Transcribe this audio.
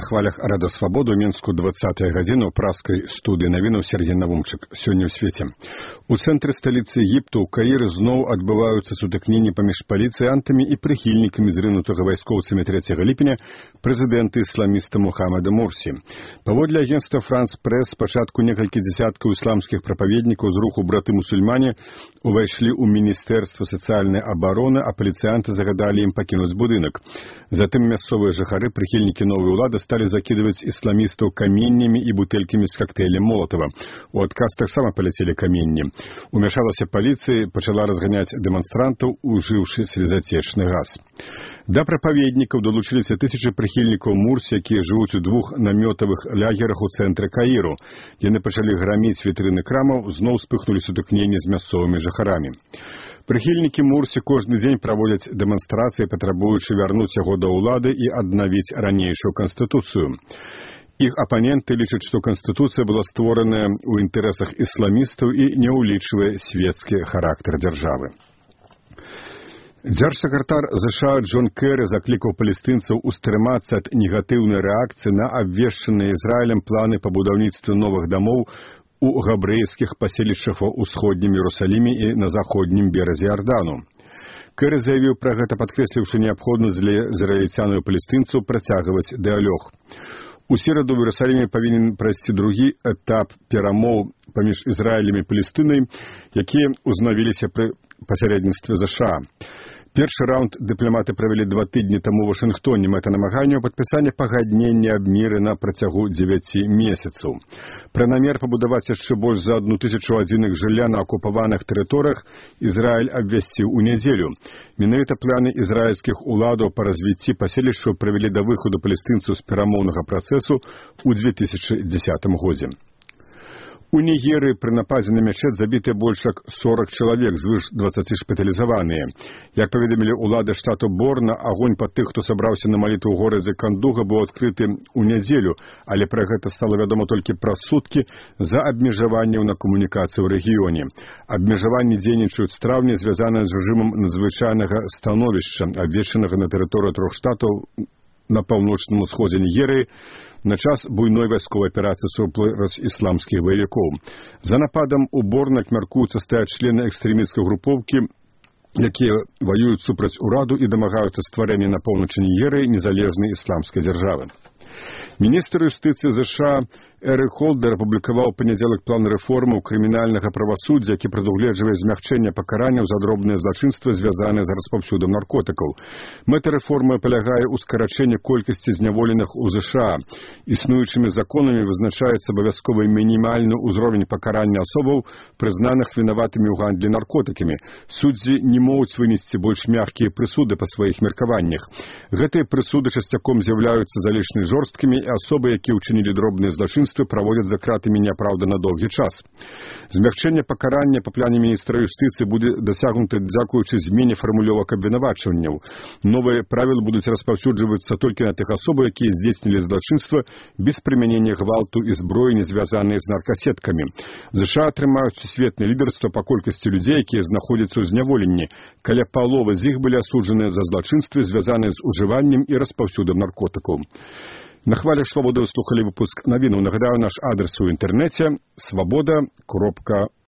хвалях Рада Свабоды ў Мінску 20-я гадзіна ў праскай студыі навінаў Сергей Навумчык. Сёння ў свеце. У цэнтры сталіцы Егіпту ў Каіры зноў адбываюцца сутыкненні паміж паліцыянтамі і прыхільнікамі зрынутага вайскоўцамі 3 ліпеня прэзідэнта ісламіста Мухаммада Мурсі. Паводле агенцтва Франс Прэс, спачатку некалькі дзясяткаў ісламскіх прапаведнікаў з руху браты-мусульмане увайшлі ў Міністэрства сацыяльнай абароны, а паліцыянты загадалі ім пакінуць будынак. Затым мясцовыя жыхары, прыхільнікі новай улады, сталі закидывать исламистов каменьями и бутыльками с коктейлем Молотова. У адказ таксама паляцелі каменні. Умяшалася паліцыя, пачала разганяць дэманстрантаў, ужыўшы слезацечны газ. Да прапаведнікаў далучыліся тысячы прыхільнікаў Мурсі, якія жывуць у 2 намётавых лагерах у цэнтры Каіру. Яны пачалі граміць вітрыны крамаў, зноў спыхнулі сутыкненні з мясцовымі жыхарамі. Прыхільнікі Мурсі кожны дзень праводзяць дэманстрацыі, патрабуючы вярнуць яго да ўлады і аднавіць ранейшую канстытуцыю. Іх апаненты лічаць, што канстытуцыя была створаная ў інтарэсах ісламістаў і не ўлічвае свецкі характар дзяржавы. Дзяржсакратар США Джон Кэры заклікаў палестынцаў устрымацца ад негатыўнай рэакцыі на абвешчаныя Ізраілем планы па будаўніцтве новых дамоў у габрэйскіх паселішчах ва ўсходнім Іерусаліме і на заходнім беразе Ярдану. Кэры заявіў пра гэта, падкрэсліўшы неабходнасць для ізраільцянаў і палестынцаў працягваць дыялог. У сераду ў Іерусаліме павінен прайсці другі этап перамоў паміж Ізраілем і Палестынай, якія ўзнавіліся пры пасярэдніцтве США. Першы раунд дыпламаты правялі 2 тыдні таму ў Вашынгтоне. Мэта намагання ў падпісанні пагаднення аб міры на працягу 9 месяцаў. Пра намер пабудаваць яшчэ больш за 1000 адзіных жылля на акупаваных тэрыторыях Ізраіль абвясціў у нядзелю. Менавіта планы ізраільскіх уладаў па развіцці паселішчаў прывялі да выхаду палестынцаў з перамоўнага працэсу ў 2010 годзе. У Нігерыі пры нападзе на мячэт забітыя больш як 40 чалавек, звыш 20 шпіталізаваныя. Як паведамілі ўлады штату Борна, агонь па тых, хто сабраўся на малітву ў горадзе Кандуга, быў адкрыты ў нядзелю, але пра гэта стала вядома толькі праз суткі за абмежаванняў на камунікацыі ў рэгіёне. Абмежаванні дзейнічаюць з траўня, звязаныя з рэжымам надзвычайнага становішча, абвешчанага на тэрыторыю 3 штатаў на паўночным усходзе Нігерыі на час буйной вайсковай аперацыі супраць ісламскіх баевікоў. За нападам у Борна мяркуюцца стаяць члены экстрэмісцкай групоўкі, якія ваююць супраць ураду і дамагаюцца стварэння на поўначы Нігерыі незалежнай ісламскай дзяржавы. Міністр юстыцыі США Эрик Холдер апублікаваў у панядзелак план рэформаў крымінальнага правасуддзя, які прадугледжвае змягчэнне пакаранняў за дробныя злачынствы, звязаныя з распаўсюдам наркотыкаў. Мэта рэформы палягае ў скарачэнні колькасці зняволеных у США. Існуючымі законамі вызначаецца абавязковы мінімальны ўзровень пакарання асобаў, прызнаных вінаватымі ў гандлі наркотыкамі. Суддзі не могуць вынесці больш мяккія прысуды па сваіх меркаваннях. Гэтыя прысуды часцяком з'яўляюцца залішне жорсткімі, і асобы, якія ўчынілі дробныя злачынствы, праводзяць за кратамі неапраўдана доўгі час. Змягчэнне пакарання па плане міністра юстыцыі будзе дасягнута дзякуючы змене фармулёвак абвінавачванняў. Новыя правілы будуць распаўсюджвацца толькі на тых асобах, якія здзейснілі злачынства без прымянення гвалту і зброі, не звязаныя з наркасеткамі. ЗША атрымаюць сусветнае лідарства па колькасці людзей, якія знаходзяцца ў зняволенні. Каля паловы з іх былі асуджаныя за злачынствы, звязаныя з ужываннем і распаўсюдам наркотыкаў. На хвалях Свабоды слухали выпуск навінаў. Нагадаю, наш адрес у інтэрнэце свабода.орг.